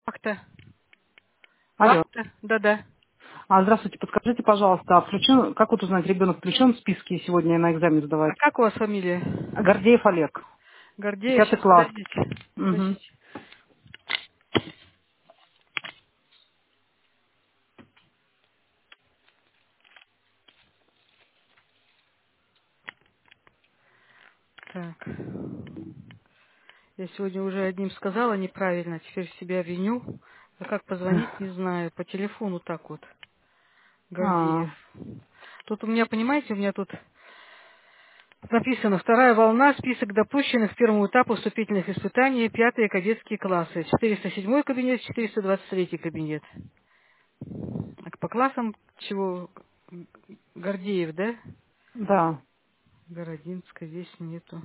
Вахта. Алло. Вахта? Да-да. Здравствуйте, подскажите, пожалуйста, как вот узнать, ребенок включен в списки сегодня на экзамен А сдавать? как у вас фамилия? Гордеев Олег, Гордеев, пятый сейчас класс. подождите. Мгм. Подождите. Так. Я сегодня уже одним сказала неправильно, теперь себя виню. А как позвонить, не знаю. По телефону так вот. Гордеев. А, Тут у меня, понимаете, у меня тут написано вторая волна, список допущенных к первому этапу вступительных испытаний, пятые кадетские классы. 407 кабинет, 423 кабинет. Так, по классам чего? Гордеев, да? да, Городинска здесь нету.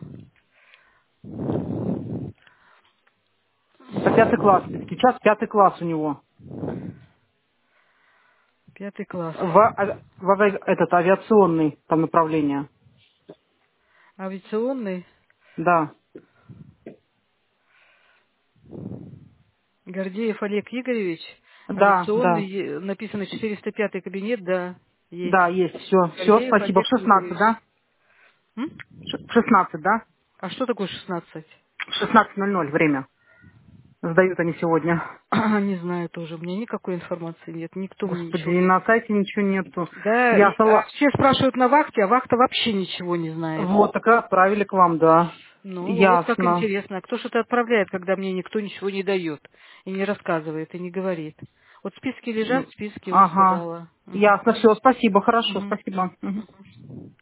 это пятый класс, сейчас пятый класс у него. Пятый класс. Этот авиационный там направление. Авиационный. Да, Гордеев Олег Игоревич. да, Авиационный. да, Написано 405 кабинет, да, есть. да, есть, все, Гордеев спасибо. В Олег 16, Игоревич. да? М? В 16, да? А что такое 16? В 16:00 время. Сдают они сегодня. Не знаю тоже. У меня никакой информации нет. Никто мне Господи, ничего и не... на сайте ничего нету. Да, Я все спрашивают на вахте, а вахта вообще ничего не знает. Вот, так и отправили к вам, да. Ну, вот как Ясно. интересно. А кто что-то отправляет, когда мне никто ничего не дает, и не рассказывает, и не говорит? Вот списки лежат, списки вот Ага. сказала. Мгм. Ясно, все, спасибо, хорошо, Мгм. спасибо. Мгм.